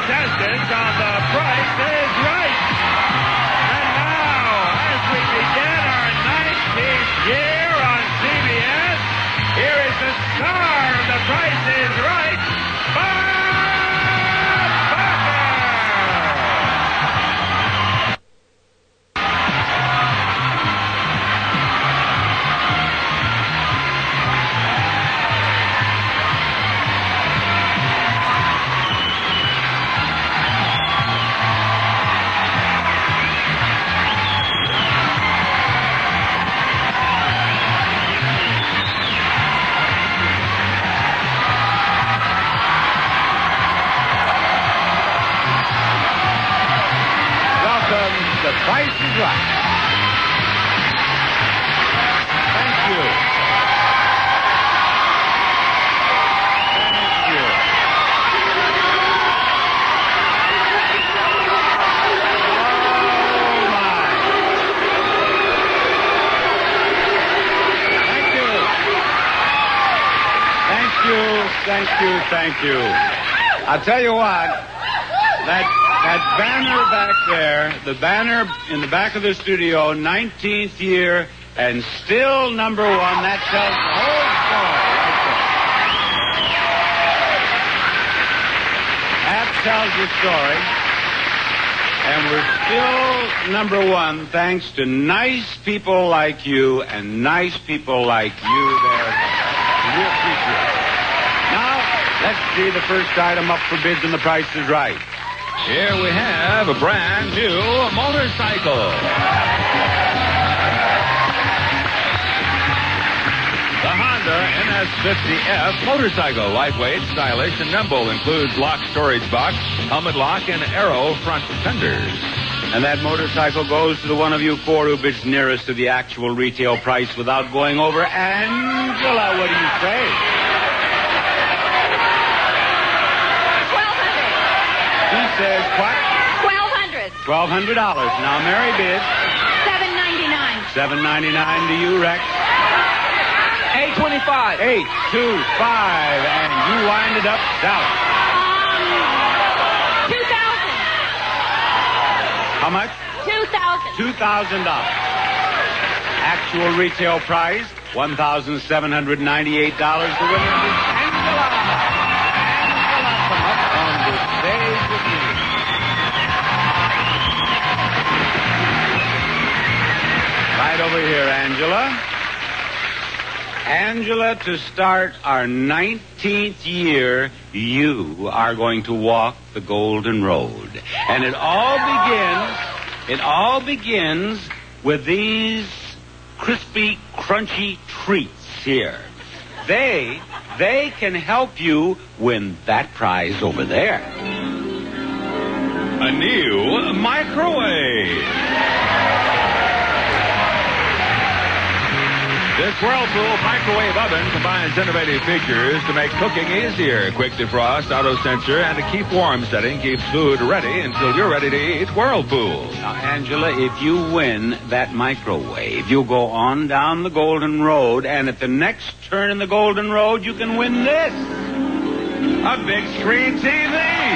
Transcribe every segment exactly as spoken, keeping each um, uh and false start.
contestants on The Price is Right. And now, as we begin our nineteenth year on C B S, here is the star of The Price is Right, Bob Barker. The Price is Right. Thank you. Thank you. Oh, my. Thank you. Thank you, thank you, thank you. I'll tell you what, that... That banner back there, the banner in the back of the studio, nineteenth year, and still number one, that tells the whole story right there. That tells the story. And we're still number one thanks to nice people like you and nice people like you there. We appreciate it. Now, let's see the first item up for bids and The Price is Right. Here we have a brand new motorcycle. The Honda N S fifty F motorcycle. Lightweight, stylish, and nimble. Includes lock storage box, helmet lock, and aero front fenders. And that motorcycle goes to the one of you four who bids nearest to the actual retail price without going over. Angela, what do you say? He says what? Twelve hundred. Twelve hundred dollars. Now Mary bids. Seven ninety-nine. Seven ninety-nine to you, Rex. Eight twenty-five. Eight two five, and you wind it up south. Um, two thousand. How much? Two thousand. Two thousand dollars. Actual retail price one thousand seven hundred ninety-eight dollars. The winner is Angela. Angela, come up on the stage with me. Right over here, Angela. Angela, to start our nineteenth year, you are going to walk the Golden Road. And it all begins, it all begins with these crispy, crunchy treats here. They, they can help you win that prize over there. A new microwave. This Whirlpool microwave oven combines innovative features to make cooking easier. Quick defrost, auto sensor, and a keep warm setting keeps food ready until you're ready to eat. Whirlpool. Now, Angela, if you win that microwave, you'll go on down the Golden Road, and at the next turn in the Golden Road, you can win this. A big screen T V.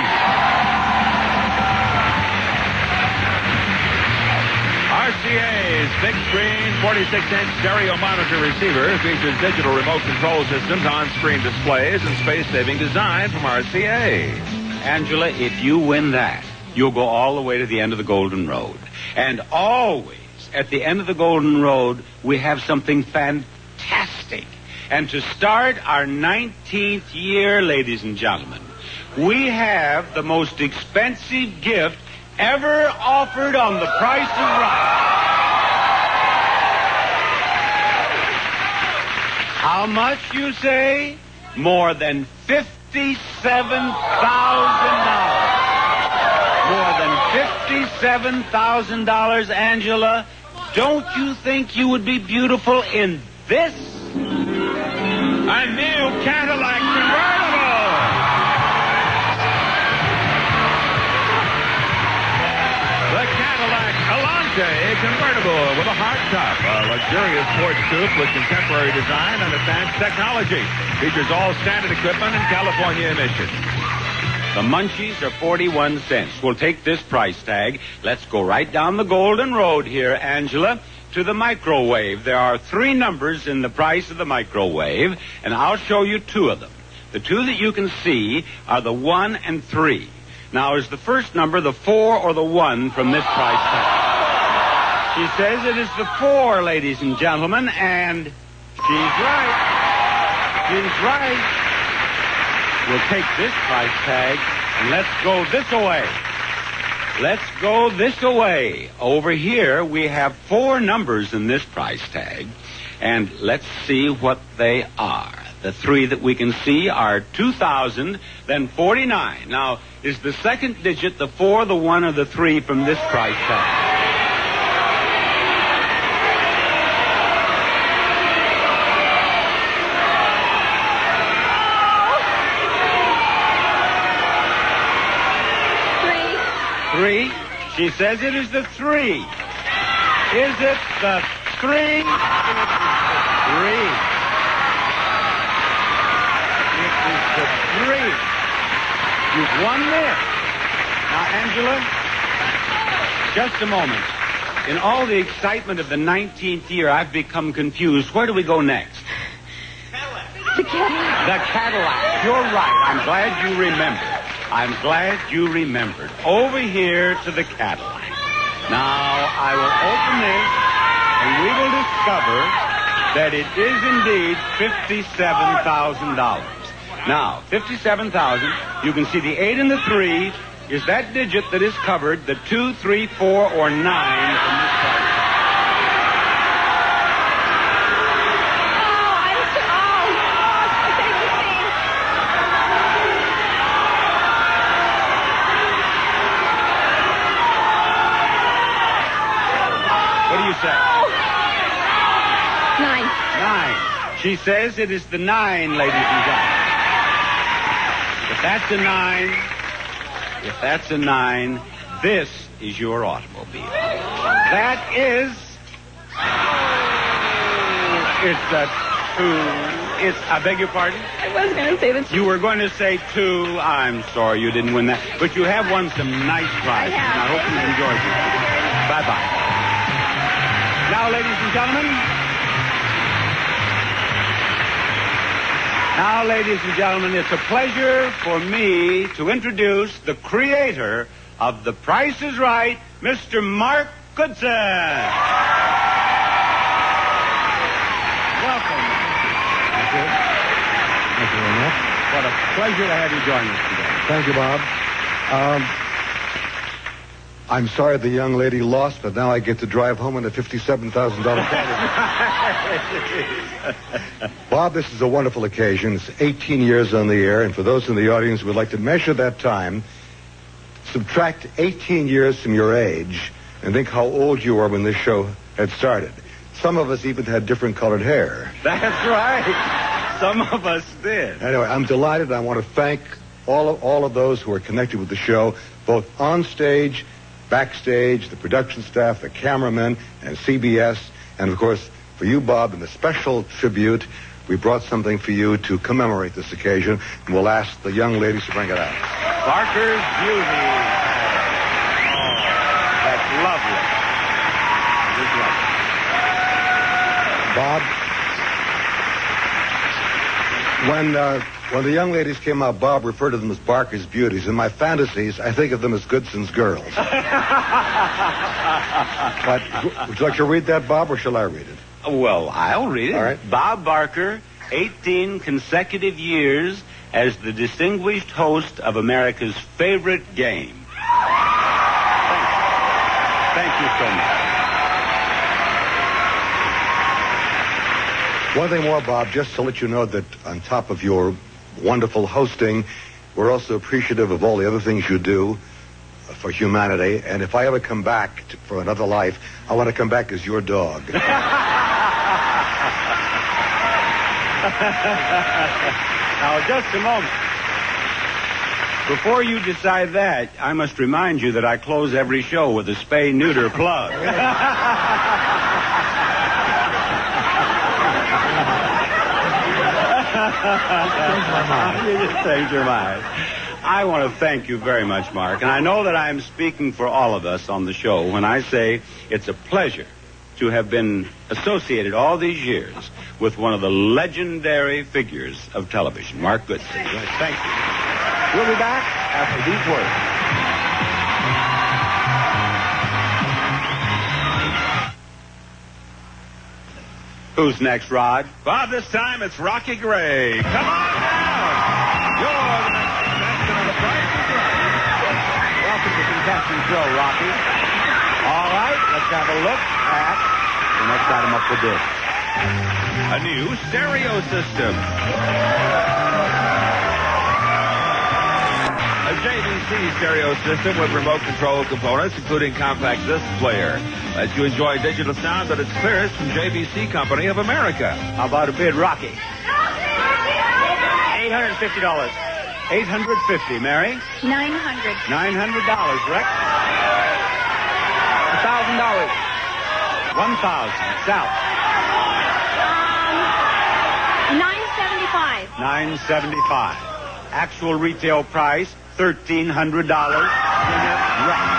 R C A's big screen forty-six inch stereo monitor receiver features digital remote control systems, on-screen displays, and space-saving design from R C A. Angela, if you win that, you'll go all the way to the end of the Golden Road. And always at the end of the Golden Road, we have something fantastic. And to start our nineteenth year, ladies and gentlemen, we have the most expensive gift ever offered on The Price is Right. How much, you say? More than fifty-seven thousand dollars. More than fifty-seven thousand dollars, Angela. Don't you think you would be beautiful in this? A new Cadillac convertible. The Cadillac Alante convertible with a hardtop, a luxurious sports coupe with contemporary design and advanced technology. Features all standard equipment and California emissions. The Munchies are forty-one cents. We'll take this price tag. Let's go right down the Golden Road here, Angela, to the microwave. There are three numbers in the price of the microwave, and I'll show you two of them. The two that you can see are the one and three. Now, is the first number the four or the one from this price tag? She says it is the four, ladies and gentlemen, and she's right. She's right. We'll take this price tag and let's go this away. Let's go this away. Over here, we have four numbers in this price tag, and let's see what they are. The three that we can see are two thousand, then forty-nine. Now, is the second digit the four, the one, or the three from this price tag? Three. She says it is the three. Is it the three? It is the three. It is the three. You've won this. Now, Angela, just a moment. In all the excitement of the nineteenth year, I've become confused. Where do we go next? The Cadillac. The Cadillac. You're right. I'm glad you remembered. I'm glad you remembered. Over here to the Cadillac. Now, I will open this, and we will discover that it is indeed fifty-seven thousand dollars. Now, fifty-seven thousand dollars, you can see the eight and the three is that digit that is covered, the two, three, four, or nine from this price. Nine. Nine. She says it is the nine, ladies and gentlemen. If that's a nine, if that's a nine, this is your automobile. That is... It's a two... It's... I beg your pardon? I was going to say the two. You were going to say two. I'm sorry you didn't win that. But you have won some nice prizes. And I hope you enjoyed it. Bye-bye. Now, ladies and gentlemen... Now, ladies and gentlemen, it's a pleasure for me to introduce the creator of The Price is Right, Mister Mark Goodson. Welcome. Thank you. Thank you very much. What a pleasure to have you join us today. Thank you, Bob. Um, I'm sorry the young lady lost, but now I get to drive home in a fifty-seven thousand dollars car. Bob, this is a wonderful occasion. It's eighteen years on the air, and for those in the audience who would like to measure that time, subtract eighteen years from your age and think how old you were when this show had started. Some of us even had different colored hair. That's right. Some of us did. Anyway, I'm delighted. I want to thank all of, all of those who are connected with the show, both on stage, backstage, the production staff, the cameramen, and C B S. And, of course, for you, Bob, in the special tribute, we brought something for you to commemorate this occasion, and we'll ask the young ladies to bring it out. Barker's Beauty. Oh, that's lovely. It's lovely. Bob, when, uh, when the young ladies came out, Bob referred to them as Barker's Beauties. In my fantasies, I think of them as Goodson's Girls. But would you like to read that, Bob, or shall I read it? Well, I'll read it. All right. Bob Barker, eighteen consecutive years as the distinguished host of America's favorite game. Thank you. Thank you so much. One thing more, Bob, just to let you know that on top of your wonderful hosting, we're also appreciative of all the other things you do for humanity. And if I ever come back to, for another life, I want to come back as your dog. Now, just a moment. Before you decide that, I must remind you that I close every show with a spay-neuter plug. You just changed your mind. I want to thank you very much, Mark. And I know that I'm speaking for all of us on the show when I say it's a pleasure to have been associated all these years with one of the legendary figures of television, Mark Goodson. Thank you. We'll be back after these words. Who's next, Rod? Bob, this time it's Rocky Gray. Come on down. You're the next contestant on The Price is Right. Welcome to Contestants Row, Rocky. All right, let's have a look at the next item up for bid. A new stereo system. A J V C stereo system with remote control components, including compact disc player. Lets you enjoy digital sound at its clearest from J V C Company of America. How about a bid, Rocky? eight hundred fifty dollars. eight hundred fifty dollars, Mary? nine hundred dollars. nine hundred dollars, Rex? one thousand dollars. one thousand dollars. Sal? Um, nine seventy-five. nine seventy-five. Actual retail price, thirteen hundred dollars. Rex.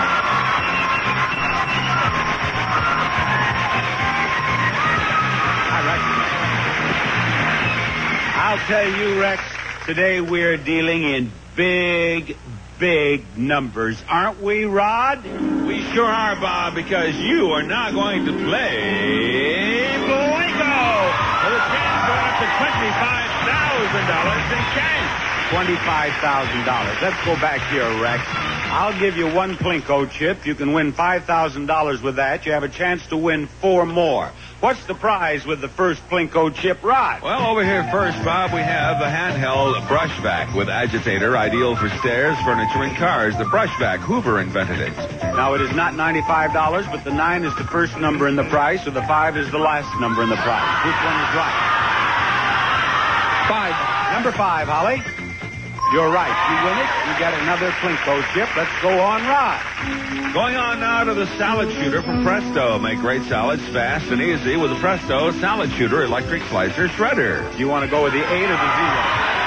I'll tell you, Rex, today we're dealing in big, big numbers. Aren't we, Rod? We sure are, Bob, because you are now going to play Blinko with a chance to win up to twenty-five thousand dollars in cash. twenty-five thousand dollars. Let's go back here, Rex. I'll give you one Plinko chip. You can win five thousand dollars with that. You have a chance to win four more. What's the prize with the first Plinko chip, Rod? Well, over here first, Bob, we have the handheld brush vac with agitator, ideal for stairs, furniture, and cars. The brush vac, Hoover invented it. Now, it is not ninety-five dollars, but the nine is the first number in the price, so the five is the last number in the price. Which one is right? Five. Number five, Holly. You're right. You win it. You get another Plinko chip. Let's go on, Rod. Going on now to the salad shooter from Presto. Make great salads fast and easy with the Presto Salad Shooter Electric Slicer Shredder. Do you want to go with the eight or the zero?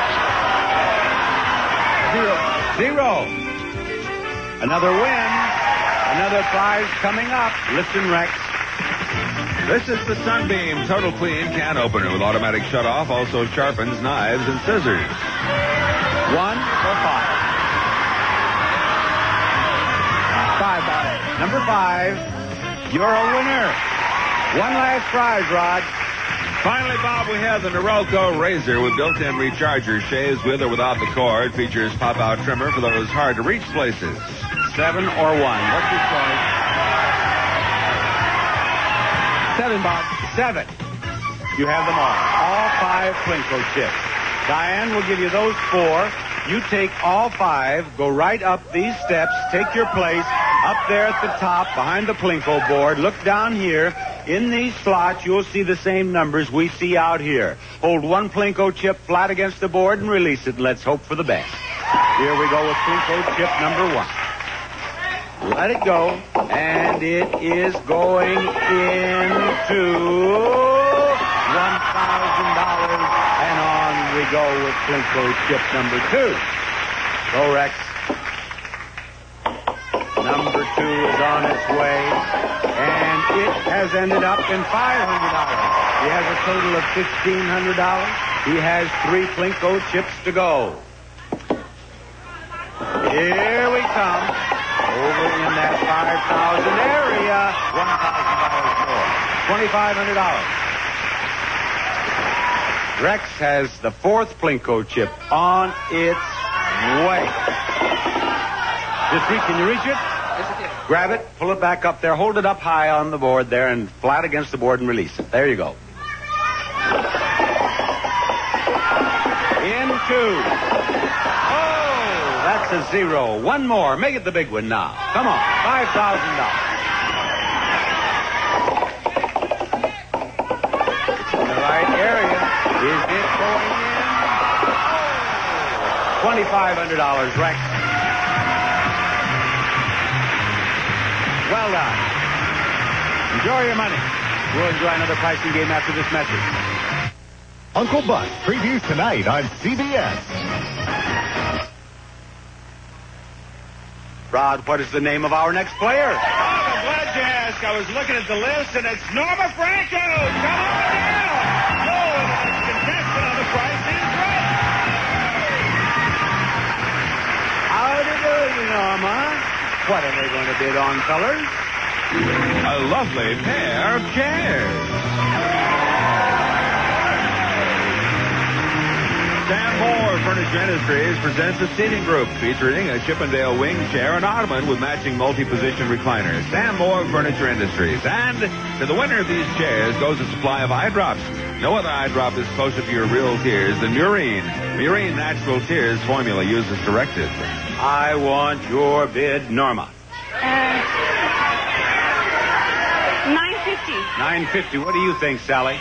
Zero. Zero. Another win. Another prize coming up. Listen, Rex. This is the Sunbeam Total Clean Can Opener with automatic shutoff. Also sharpens knives and scissors. One or five? Five, Bob. Number five, you're a winner. One last prize, Rod. Finally, Bob, we have the Norelco Razor with built-in recharger. Shaves with or without the cord. Features pop-out trimmer for those hard-to-reach places. Seven or one. What's your choice? Seven, Bob. Seven. You have them all. All five Plinko chips. Diane will give you those four. You take all five, go right up these steps, take your place up there at the top behind the Plinko board. Look down here. In these slots, you'll see the same numbers we see out here. Hold one Plinko chip flat against the board and release it, and let's hope for the best. Here we go with Plinko chip number one. Let it go, and it is going into one thousand dollars, and on we go with Plinko chip number two. Go, Rex. Number two is on its way, and it has ended up in five hundred dollars. He has a total of fifteen hundred dollars. He has three Plinko chips to go. Here we come. Over in that five thousand area, one thousand dollars more. twenty-five hundred dollars. Rex has the fourth Plinko chip on its way. Just reach, can you reach it? Yes, it is. Grab it, pull it back up there, hold it up high on the board there and flat against the board and release it. There you go. Into. Oh, that's a zero. One more. Make it the big one now. Come on. five thousand dollars. In the right area. Is it going in? Oh, twenty-five hundred dollars, Rex. Well done. Enjoy your money. We'll enjoy another pricing game after this message. Uncle Buck previews tonight on C B S. Rod, what is the name of our next player? Oh, I'm glad you asked. I was looking at the list, and it's Norma Franco. Come on down. Oh, and the contestant on the Price is Right. Howdy do, Norma. What are they going to bid on, fellas? A lovely pair of chairs. Sam Moore Furniture Industries presents a seating group featuring a Chippendale wing chair and ottoman with matching multi-position recliners. Sam Moore Furniture Industries. And to the winner of these chairs goes a supply of eye drops. No other eye drop is closer to your real tears than Murine. Murine Natural Tears formula used as directed. I want your bid, Norma. Uh, nine fifty. nine fifty. What do you think, Sally?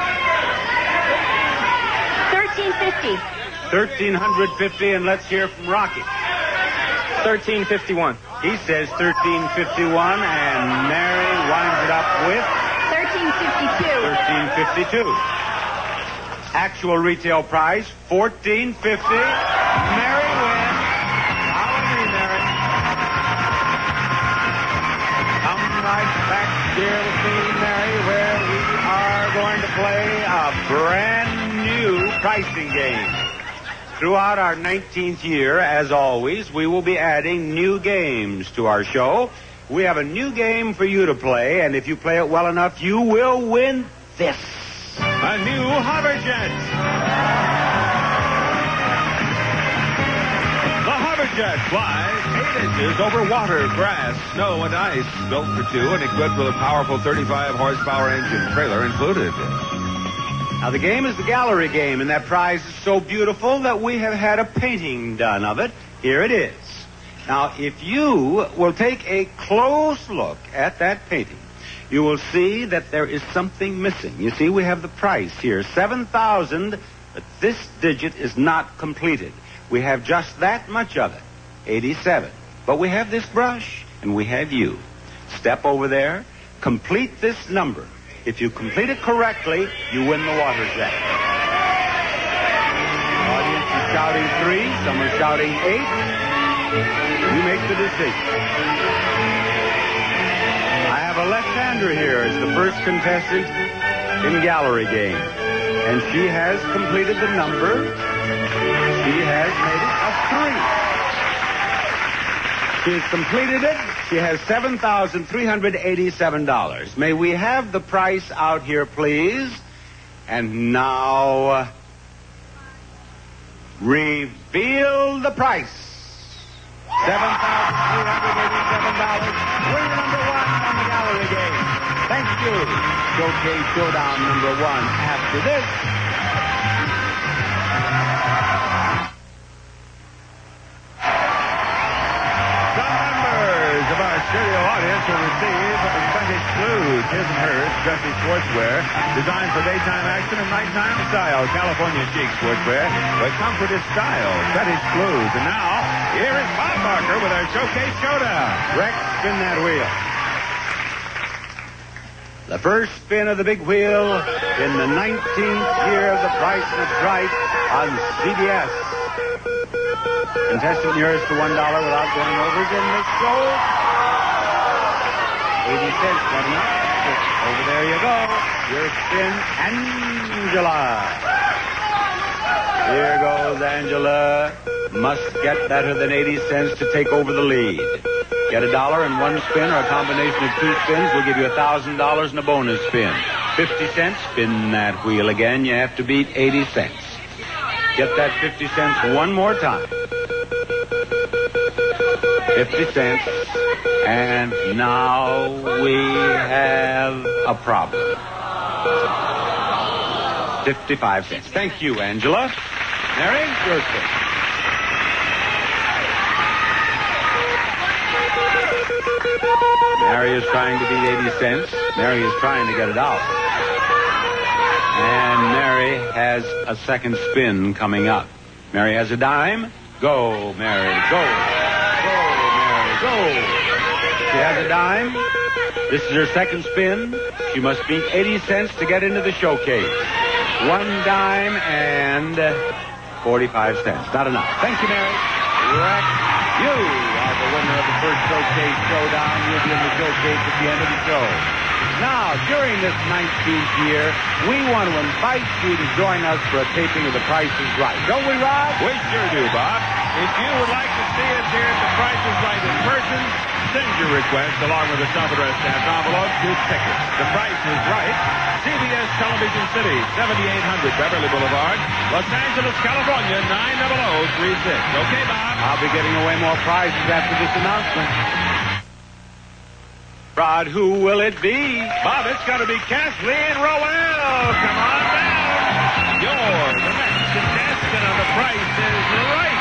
thirteen fifty. thirteen fifty, and let's hear from Rocky. thirteen fifty-one. He says thirteen fifty-one, and Mary winds it up with thirteen fifty-two. thirteen fifty-two. Actual retail price, fourteen fifty. Mary wins. Hallelujah, Mary. Come right back here with me, Mary, where we are going to play a brand new pricing game. Throughout our nineteenth year, as always, we will be adding new games to our show. We have a new game for you to play, and if you play it well enough, you will win this. A new Hoverjet. The Hoverjet flies eight inches over water, grass, snow, and ice. Built for two and equipped with a powerful thirty-five horsepower engine, trailer included. Now, the game is the gallery game, and that prize is so beautiful that we have had a painting done of it. Here it is. Now, if you will take a close look at that painting, you will see that there is something missing. You see, we have the price here, seven thousand dollars, but this digit is not completed. We have just that much of it, eighty-seven. But we have this brush, and we have you. Step over there, complete this number. If you complete it correctly, you win the water jet. The audience is shouting three, some are shouting eight. You make the decision. I have a left-hander here as the first contestant in gallery game. And she has completed the number. She has made it a three. She has completed it. She has seven thousand three hundred eighty-seven dollars. May we have the price out here, please? And now, uh, reveal the price. seven thousand three hundred eighty-seven dollars. Winner number one on the gallery game. Thank you. Showcase Showdown number one after this. Of our studio audience will receive Fetish Blues, his and hers, dressy sportswear, designed for daytime action and nighttime style. California chic sportswear, but comfort is style. Fetish Blues. And now, here is Bob Barker with our Showcase Showdown. Rex, spin that wheel. The first spin of the big wheel in the nineteenth year of The Price is Right on C B S. Contestant nearest to one dollar without going over again this show. eighty cents, what enough? Over there you go. Your spin, Angela. Here goes Angela. Must get better than eighty cents to take over the lead. Get a dollar and one spin or a combination of two spins. We'll give you a thousand dollars and a bonus spin. fifty cents, spin that wheel again. You have to beat eighty cents. Get that fifty cents one more time. fifty cents. And now we have a problem. fifty-five cents. Thank you, Angela. Mary, your spin. Mary is trying to beat eighty cents. Mary is trying to get it out. And Mary has a second spin coming up. Mary has a dime. Go, Mary, go. Go, Mary, go. She has a dime. This is her second spin. She must beat eighty cents to get into the showcase. One dime and forty-five cents. Not enough. Thank you, Mary. correct. You are the winner of the first Showcase Showdown. You'll be in the showcase at the end of the show. Now, during this nineteenth year, we want to invite you to join us for a taping of The Price is Right. Don't we, Rod? We sure do, Bob. If you would like to see us here at The Price is Right in person, send your request along with a self-addressed stamped envelope to Tickets. The Price is Right, C B S Television City, seventy-eight hundred Beverly Boulevard, Los Angeles, California, nine zero zero three six. Okay, Bob? I'll be giving away more prizes after this announcement. Rod, who will it be? Bob, it's got to be Kathleen Roel. Come on down. You're the next contestant on The Price is Right.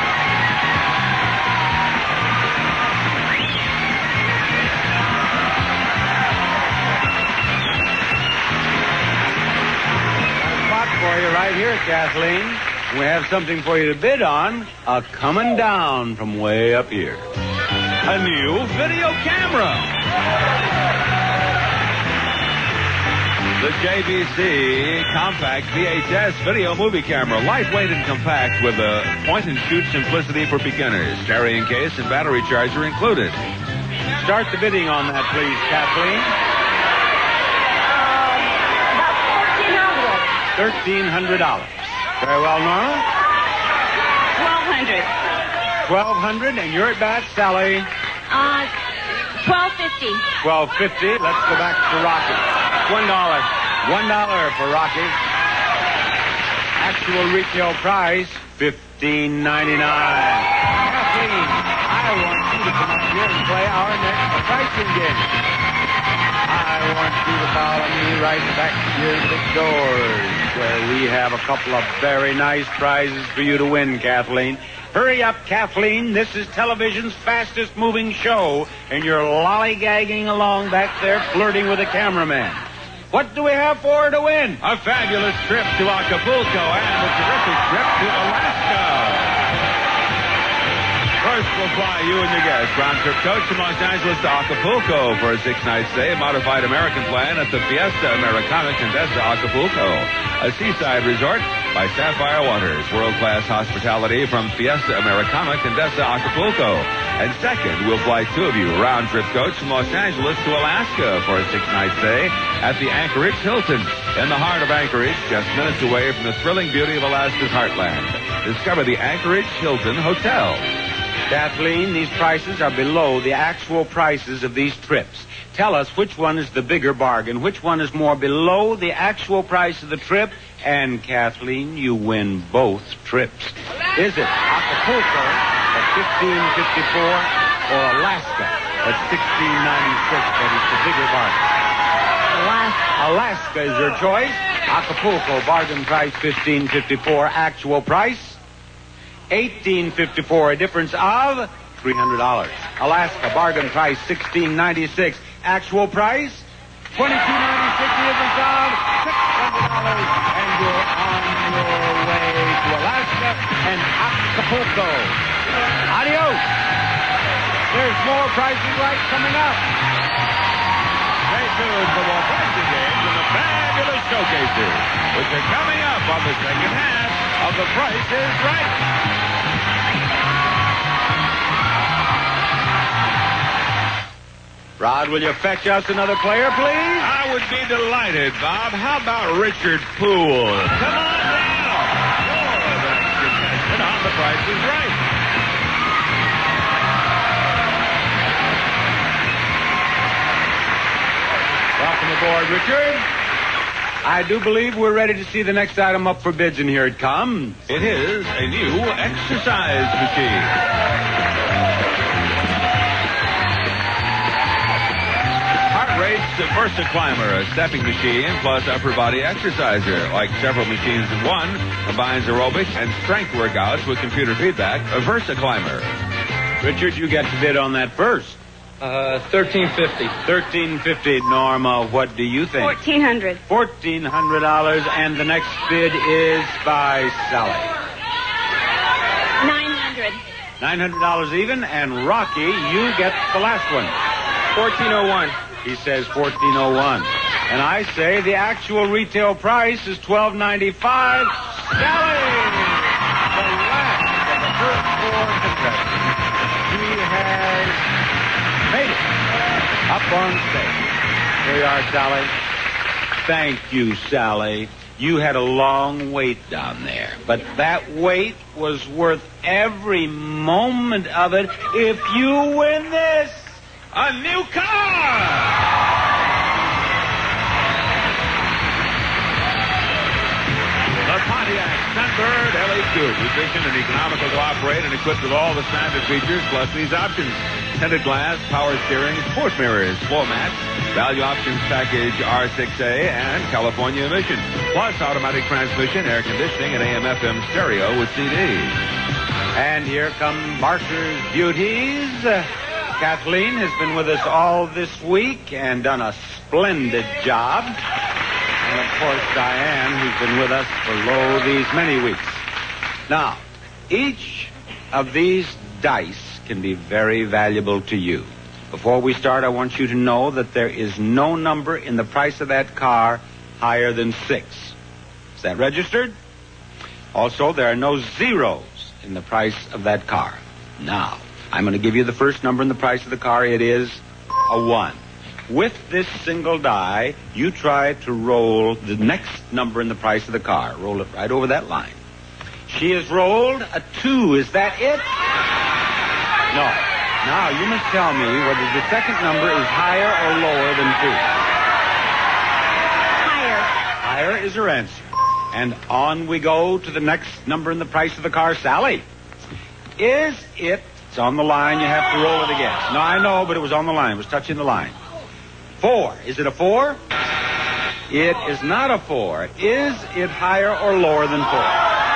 Spot for you right here, Kathleen. We have something for you to bid on. A coming down from way up here. A new video camera. The J V C compact V H S video movie camera, lightweight and compact with a point-and-shoot simplicity for beginners. Carrying case and battery charger included. Start the bidding on that, please, Kathleen. About fourteen hundred. thirteen hundred dollars. Very well, Norma. Twelve hundred. twelve hundred dollars, and you're at bat, Sally. Uh, twelve fifty. twelve fifty. Let's go back to Rocky. One dollar. One dollar for Rocky. Actual retail price, fifteen ninety-nine. Kathleen, I want you to come up here and play our next pricing game. I want you to follow me right back here to the doors, where we have a couple of very nice prizes for you to win, Kathleen. Hurry up, Kathleen. This is television's fastest moving show, and you're lollygagging along back there flirting with a cameraman. What do we have for her to win? A fabulous trip to Acapulco and a terrific trip to Alaska. First, we'll fly you and your guests round-trip coach from Los Angeles to Acapulco for a six-night stay, a modified American plan at the Fiesta Americana Condesa Acapulco, a seaside resort by Sapphire Waters, world-class hospitality from Fiesta Americana Condesa Acapulco. And second, we'll fly two of you round-trip coach from Los Angeles to Alaska for a six-night stay at the Anchorage Hilton, in the heart of Anchorage, just minutes away from the thrilling beauty of Alaska's heartland. Discover the Anchorage Hilton Hotel. Kathleen, these prices are below the actual prices of these trips. Tell us which one is the bigger bargain, which one is more below the actual price of the trip, and Kathleen, you win both trips. Is it Acapulco at fifteen fifty-four or Alaska at sixteen ninety-six that is the bigger bargain? Alaska. Alaska is your choice. Acapulco, bargain price fifteen fifty-four, actual price eighteen fifty-four, a difference of three hundred dollars. Alaska, bargain price sixteen ninety-six, actual price twenty-two ninety-six, a difference of six hundred dollars, and you're on your way to Alaska and Acapulco. Adios. There's more Prices Right coming up. Stay tuned for more pricing games and the fabulous showcases, which are coming up on the second half of The Price is Right. Rod, will you fetch us another player, please? I would be delighted, Bob. How about Richard Poole? Come on down. You're the next contestant on The Price is Right. Welcome aboard, Richard. I do believe we're ready to see the next item up for bids, and here it comes. It is a new exercise machine. Heart Rate's Versa Climber, a stepping machine plus upper body exerciser. Like several machines in one, combines aerobic and strength workouts with computer feedback. A Versa Climber. Richard, you get to bid on that first. Uh, thirteen fifty. thirteen fifty. Norma, what do you think? Fourteen hundred. fourteen hundred dollars, and the next bid is by Sally. Nine hundred. nine hundred dollars even, and Rocky, you get the last one. Fourteen oh one. He says fourteen oh one. And I say the actual retail price is twelve ninety-five. Sally! The last of the first four contestants. T-bone steak. Here you are, Sally. Thank you, Sally. You had a long wait down there, but that wait was worth every moment of it if you win this. A new car! The Pontiac Sunbird L H two. Efficient and economical to operate and equipped with all the standard features, plus these options. Tinted glass, power steering, sport mirrors, floor mats, value options package R six A, and California emission. Plus automatic transmission, air conditioning, and A M F M stereo with C D. And here come Barker's beauties. Uh, Kathleen has been with us all this week and done a splendid job. And, of course, Diane, who's been with us for, lo, these many weeks. Now, each of these dice can be very valuable to you. Before we start, I want you to know that there is no number in the price of that car higher than six. Is that registered? Also, there are no zeros in the price of that car. Now, I'm going to give you the first number in the price of the car. It is a one. With this single die, you try to roll the next number in the price of the car. Roll it right over that line. She has rolled a two. Is that it? No. Now, you must tell me whether the second number is higher or lower than two. Higher. Higher is her answer. And on we go to the next number in the price of the car. Sally, is it... It's on the line. You have to roll it again. No, I know, but it was on the line. It was touching the line. Four. Is it a four? It is not a four. Is it higher or lower than four?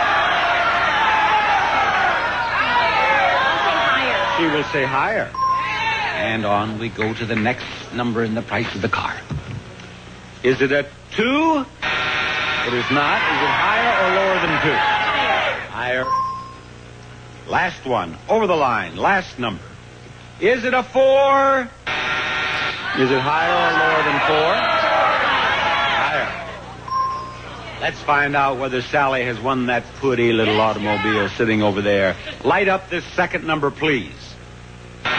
I'll say higher. She will say higher. And on we go to the next number in the price of the car. Is it a two? It is not. Is it higher or lower than two? Higher. Higher. Last one. Over the line. Last number. Is it a four? Is it higher or lower than four? Higher. Let's find out whether Sally has won that pretty little automobile sitting over there. Light up this second number, please. Oh.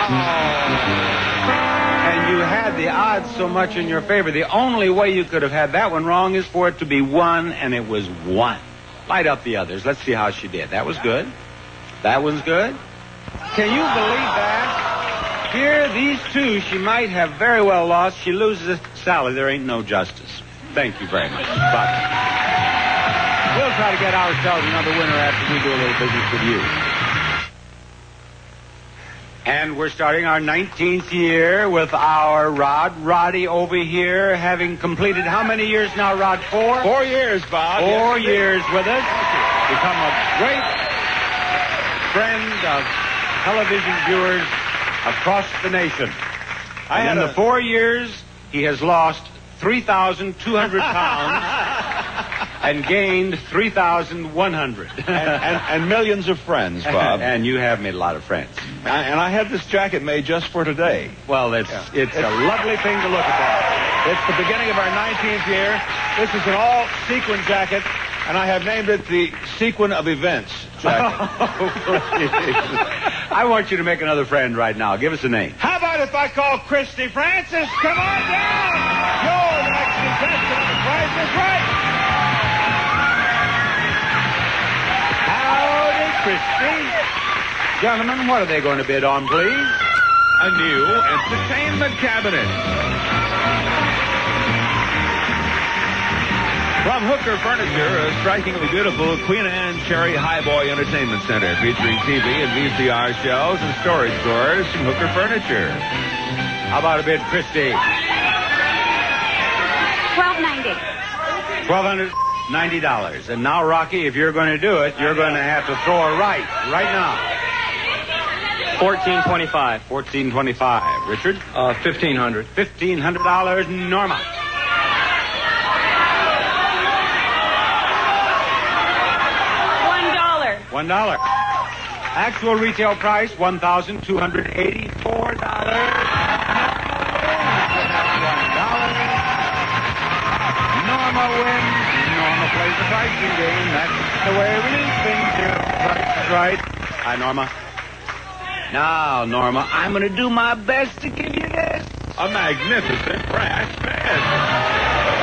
And you had the odds so much in your favor. The only way you could have had that one wrong is for it to be one, and it was one. Light up the others. Let's see how she did. That was good. That one's good. Can you believe that? Here, these two, she might have very well lost. She loses. Sally, there ain't no justice. Thank you very much. But we'll try to get ourselves another winner after we do a little business with you. And we're starting our nineteenth year with our Rod. Roddy over here, having completed how many years now, Rod? Four? Four years, Bob. Four yes, years with us. Become a great friend of television viewers across the nation. I And in had the a- four years, he has lost three thousand two hundred pounds and gained three thousand one hundred. and, and, and millions of friends, Bob. And you have made a lot of friends. I, and I had this jacket made just for today. Well, it's, it's a lovely thing to look upon. It's the beginning of our nineteenth year. This is an all-sequin jacket, and I have named it the Sequin of Events jacket. I want you to make another friend right now. Give us a name. How about if I call Christy Francis? Come on down! You're the next contestant on The Price is Right! Howdy, Christy. Gentlemen, what are they going to bid on, please? A new entertainment cabinet. From Hooker Furniture, a strikingly beautiful Queen Anne Cherry Highboy Entertainment Center featuring T V and V C R shelves and storage drawers from Hooker Furniture. How about a bid, Christy? Twelve ninety. twelve hundred ninety dollars. And now, Rocky, if you're going to do it, you're going to have to throw a right, right now. Fourteen twenty-five. fourteen twenty-five. Richard? Uh, fifteen hundred. fifteen hundred dollars. Norma? One dollar. One dollar. Actual retail price, one thousand two hundred eighty-four dollars. One dollar. Norma wins. Norma plays the pricing game. That's the way we do things here. Price is right. Hi, Norma. Now, Norma, I'm going to do my best to give you this. a magnificent trash bed.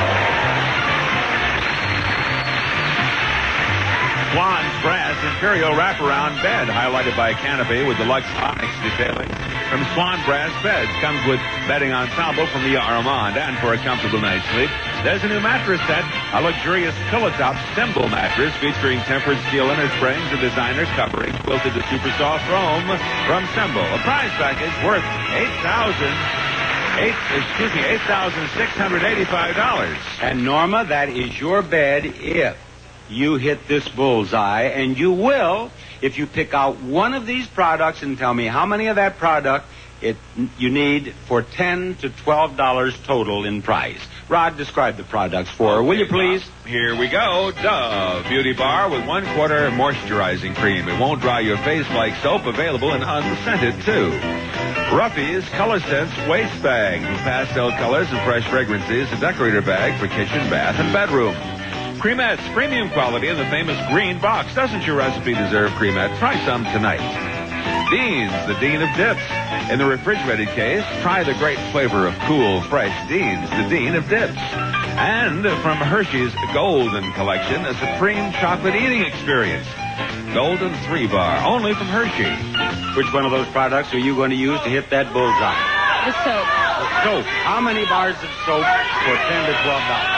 Swan's Brass Imperial Wraparound Bed, highlighted by a canopy with deluxe onyx detailing. From Swan Brass Beds, comes with bedding ensemble from the Armand, and for a comfortable night's sleep, there's a new mattress set, a luxurious pillow-top Symbol mattress featuring tempered steel inner springs and designer's covering, quilted to super soft foam from Symbol. A prize package worth eight thousand. Eight, excuse me, eight thousand six hundred eighty-five dollars. And Norma, that is your bed if you hit this bullseye, and you will if you pick out one of these products and tell me how many of that product it you need for ten to twelve dollars total in price. Rod, describe the products for her, will you please? Here we go. Dove Beauty Bar with one quarter moisturizing cream. It won't dry your face like soap. Available and unscented too. Ruffy's Color Sense waist bag with pastel colors and fresh fragrances. A decorator bag for kitchen, bath, and bedroom. Cremettes, premium quality in the famous green box. Doesn't your recipe deserve Cremette? Try some tonight. Dean's, the Dean of Dips. In the refrigerated case, try the great flavor of cool, fresh Dean's, the Dean of Dips. And from Hershey's Golden Collection, a supreme chocolate eating experience. Golden three bar, only from Hershey. Which one of those products are you going to use to hit that bullseye? The soap. The soap. How many bars of soap for ten to twelve dollars?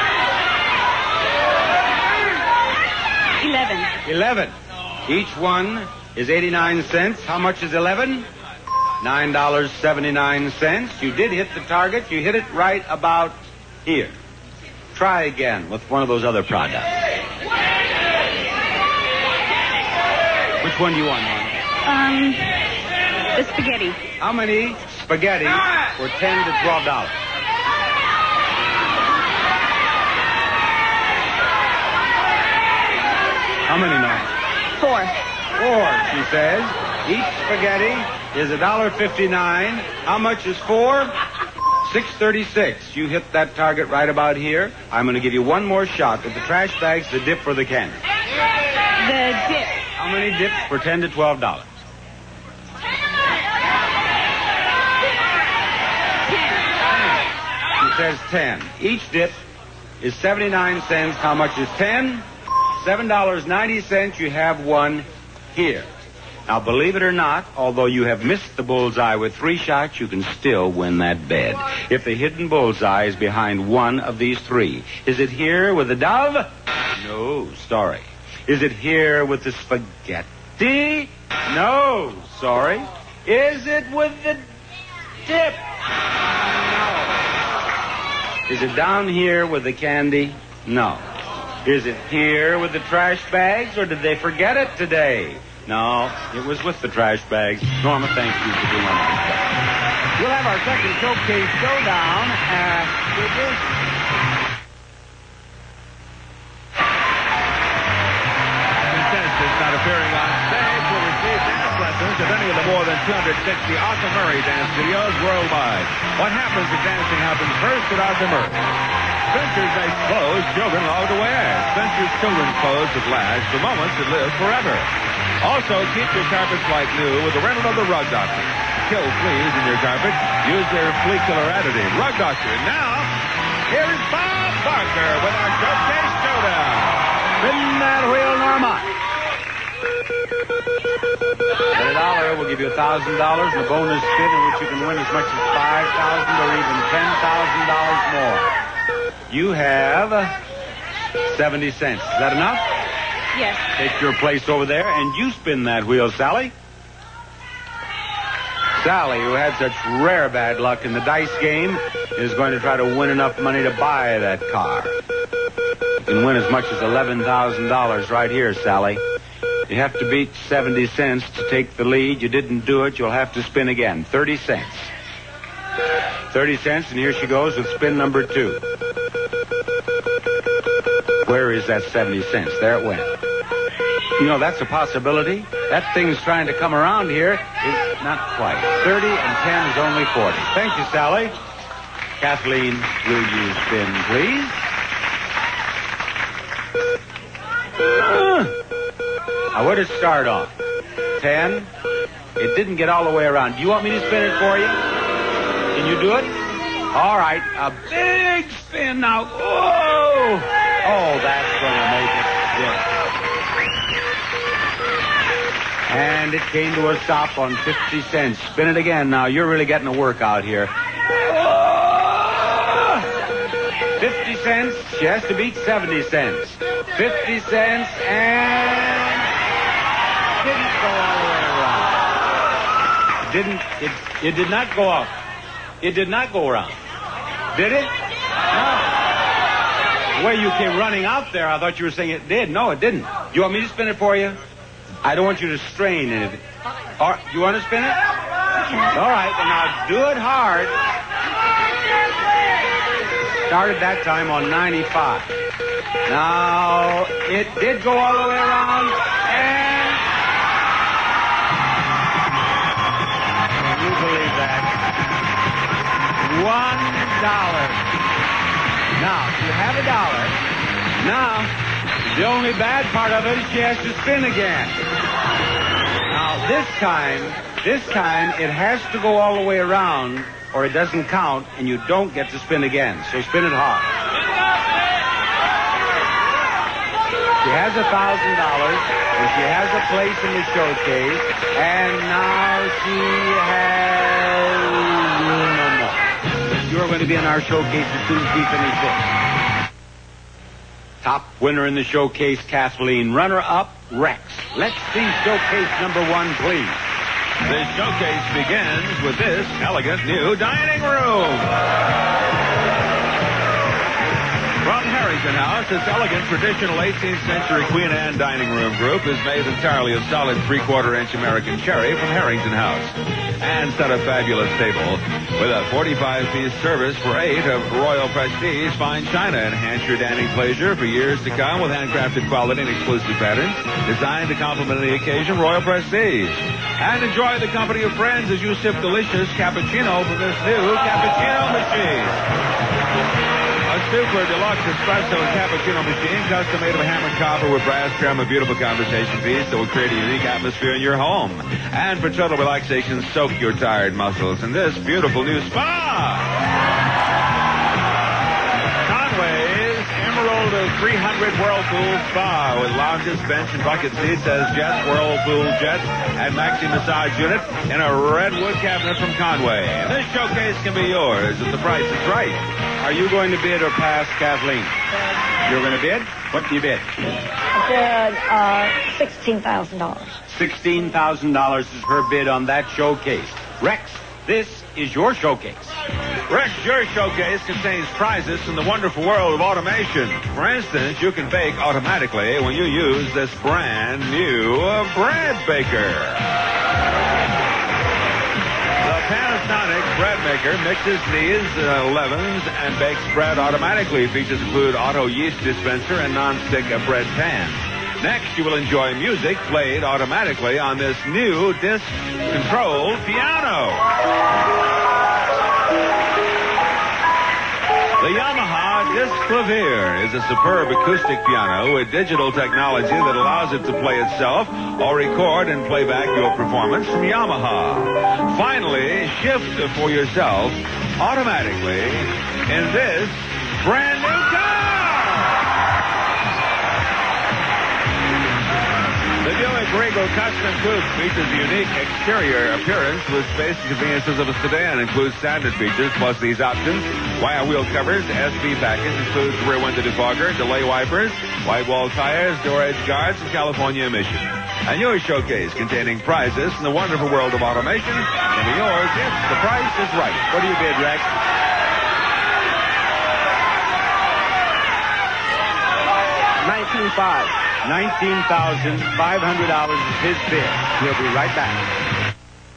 Eleven. Eleven. Each one is eighty-nine cents. How much is eleven? Nine dollars seventy-nine cents. You did hit the target. You hit it right about here. Try again with one of those other products. Which one do you want, Mom? Um, the spaghetti. How many spaghetti for ten to twelve dollars? How many now? Four. Four, she says. Each spaghetti is a dollar fifty-nine. How much is four? Six thirty-six. You hit that target right about here. I'm going to give you one more shot with the trash bags, the dip, or the candy. The dip. How many dips for ten to twelve dollars? She says ten. Each dip is seventy-nine cents. How much is ten? seven dollars and ninety cents. You have one here. Now, believe it or not, although you have missed the bullseye with three shots, you can still win that bed. If the hidden bullseye is behind one of these three. Is it here with the Dove? No, sorry. Is it here with the spaghetti? No, sorry. Is it with the dip? No. Is it down here with the candy? No. Is it here with the trash bags, or did they forget it today? No, it was with the trash bags. Norma, thank you for doing that. We'll have our second showcase showdown. Uh, Contestants not appearing on stage will receive dance lessons at any of the more than two hundred sixty Arthur Murray dance studios worldwide. What happens if dancing happens first at Arthur Murray? Spencer's nice clothes children love to wear. Spencer's children's clothes that last for moments that live forever. Also, keep your carpets like new with the rental of the Rug Doctor. Kill fleas in your carpet. Use their flea killer additive. Rug Doctor. And now, here's Bob Barker with our Showcase Showdown. Spin that wheel, Norma. At a dollar, we'll give you a thousand dollars and a bonus spin in which you can win as much as five thousand or even ten thousand dollars more. You have seventy cents. Is that enough? Yes. Take your place over there, and you spin that wheel, Sally. Sally, who had such rare bad luck in the dice game, is going to try to win enough money to buy that car. You can win as much as eleven thousand dollars right here, Sally. You have to beat seventy cents to take the lead. You didn't do it. You'll have to spin again. thirty cents. thirty cents, and here she goes with spin number two. Where is that seventy cents? There it went. You know, that's a possibility. That thing's trying to come around here. It's not quite. thirty and ten is only forty. Thank you, Sally. Kathleen, will you spin, please? Now, where did it start off? ten. It didn't get all the way around. Do you want me to spin it for you? Can you do it? All right. A big spin now. Whoa! Oh, that's going to make it. Yes. And it came to a stop on fifty cents. Spin it again now. You're really getting a workout here. Oh! fifty cents. She has to beat seventy cents. fifty cents and didn't go all the way around. Didn't, it, it did not go up. It did not go around. Did it? No. The way you came running out there, I thought you were saying it did. No, it didn't. You want me to spin it for you? I don't want you to strain anything. All right, you want to spin it? All right, well, now do it hard. Started that time on ninety-five. Now, it did go all the way around, and... Can you believe that? One dollar. Now, you have a dollar. Now, the only bad part of it is she has to spin again. Now, this time, this time, it has to go all the way around, or it doesn't count, and you don't get to spin again. So spin it hard. She has a thousand dollars, and she has a place in the showcase, and now she has no more. You're going to be in our showcase as soon as we finish this. Top winner in the showcase, Kathleen. Runner-up, Rex. Let's see showcase number one, please. The showcase begins with this elegant new dining room. From Harrington House, this elegant, traditional eighteenth century Queen Anne dining room group is made entirely of solid three-quarter inch American cherry from Harrington House. And set a fabulous table with a forty-five piece service for eight of Royal Prestige fine china. Enhance your dining pleasure for years to come with handcrafted quality and exclusive patterns designed to complement the occasion. Royal Prestige. And enjoy the company of friends as you sip delicious cappuccino from this new cappuccino machine. A super deluxe espresso and cappuccino machine, custom made of hammered copper with brass trim, a beautiful conversation piece that will create a unique atmosphere in your home. And for total relaxation, soak your tired muscles in this beautiful new spa. Conway's Emerald three hundred Whirlpool Spa with lounges, bench, and bucket seats as Jets, Whirlpool Jets, and Maxi Massage Unit in a redwood cabinet from Conway. This showcase can be yours if the price is right. Are you going to bid or pass, Kathleen? You're going to bid? What do you bid? I bid uh, sixteen thousand dollars. sixteen thousand dollars is her bid on that showcase. Rex, this is your showcase. Rex, your showcase contains prizes from the wonderful world of automation. For instance, you can bake automatically when you use this brand new bread baker. The Panasonic bread maker mixes, kneads, uh, leavens, and bakes bread automatically. Features include auto yeast dispenser and non-stick uh, bread pan. Next, you will enjoy music played automatically on this new disc-controlled piano. The Yamaha Disclavier is a superb acoustic piano with digital technology that allows it to play itself or record and play back your performance from Yamaha. Finally, shift for yourself automatically in this brand new car. The Buick Regal Custom Coupe features a unique exterior appearance with space and conveniences of a sedan. Includes standard features plus these options: wire wheel covers, S P package, includes rear window defogger, delay wipers, white wall tires, door edge guards, and California emission. And your showcase containing prizes from the wonderful world of automation can be yours if the price is right. What do you bid, Rex? nineteen five. nineteen thousand five hundred dollars is his bid. He'll be right back.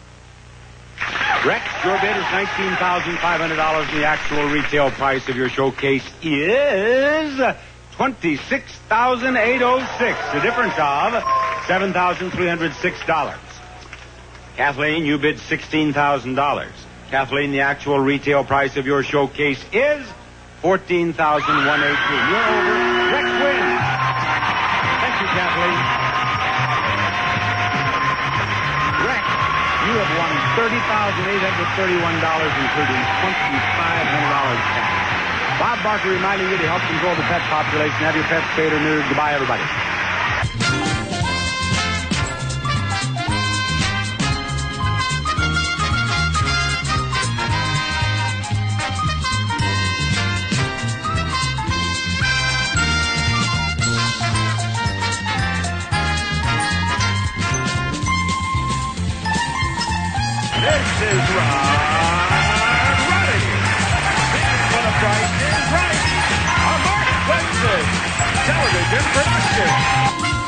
Rex, your bid is nineteen thousand five hundred dollars, and the actual retail price of your showcase is twenty-six thousand eight hundred six dollars, the difference of seven thousand three hundred six dollars. Kathleen, you bid sixteen thousand dollars. Kathleen, the actual retail price of your showcase is fourteen thousand one hundred eighteen dollars. You're over. Rex wins. Thank you, Kathleen. Rex, you have won thirty thousand eight hundred thirty-one dollars, including twenty-five hundred dollars cash. Bob Barker reminding you to help control the pet population. Have your pets spayed or neutered. Goodbye, everybody. This is Ron Ruddy. For the Price is Right. A Mark Wexford television production.